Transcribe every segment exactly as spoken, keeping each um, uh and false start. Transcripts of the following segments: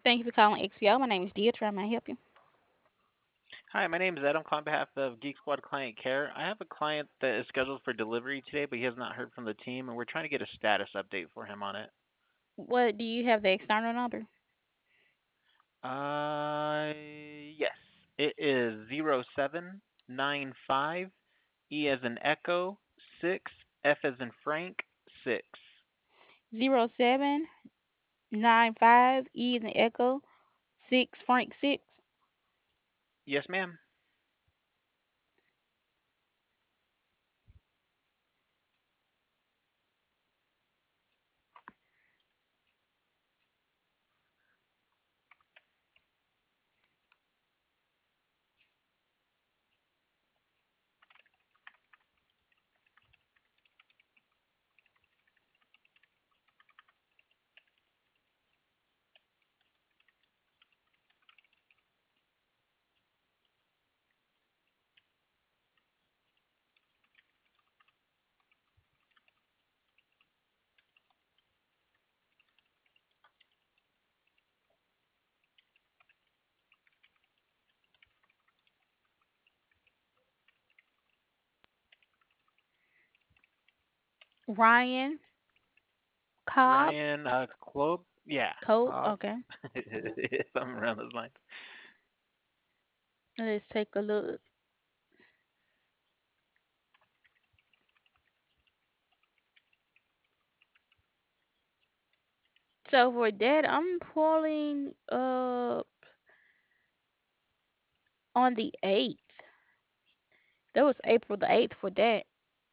Thank you for calling X P O. My name is Deidre. May I help you? Hi, my name is Ed. I'm calling on behalf of Geek Squad Client Care. I have a client that is scheduled for delivery today, but he has not heard from the team, and we're trying to get a status update for him on it. What do you have the external number? Uh, yes. It is zero seven nine five E as in Echo six F as in Frank six. Zero seven nine five E is in Echo six Frank six. Yes, ma'am. Ryan Cobb Ryan uh Klob? Yeah, Cope. Cobb. Okay. Something around those lines. Let's take a look. So for that, I'm pulling up on the eighth. That was April the eighth for that.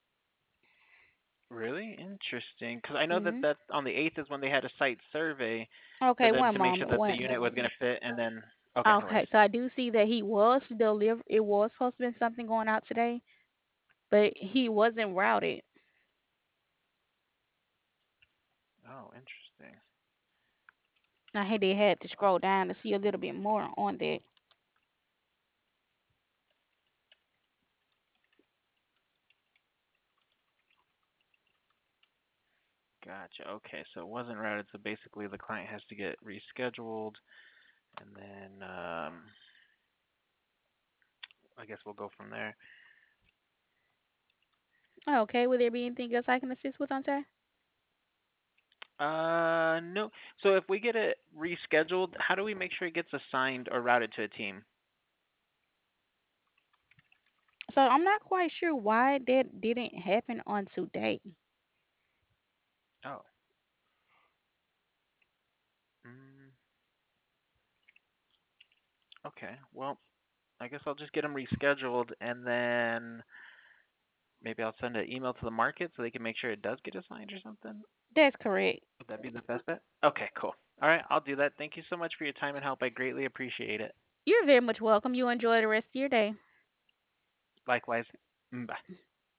Really interesting, because I know that hmm that on the eighth is when they had a site survey for Okay, them one to make sure moment. that the One. unit was going to fit, and then okay, no worries. Okay, so I do see that he was deliver. It was supposed to be something going out today, but he wasn't routed. Oh, interesting. I had they had to scroll down to see a little bit more on that. Gotcha. Okay, so it wasn't routed, so basically the client has to get rescheduled, and then um, I guess we'll go from there. Okay, will there be anything else I can assist with on today? Uh, no. So if we get it rescheduled, how do we make sure it gets assigned or routed to a team? So I'm not quite sure why that didn't happen on today. Oh. Mm, okay. Well, I guess I'll just get them rescheduled, and then maybe I'll send an email to the market so they can make sure it does get assigned or something. That's correct. Would that be the best bet? Okay, cool. All right, I'll do that. Thank you so much for your time and help. I greatly appreciate it. You're very much welcome. You enjoy the rest of your day. Likewise. Mm, bye.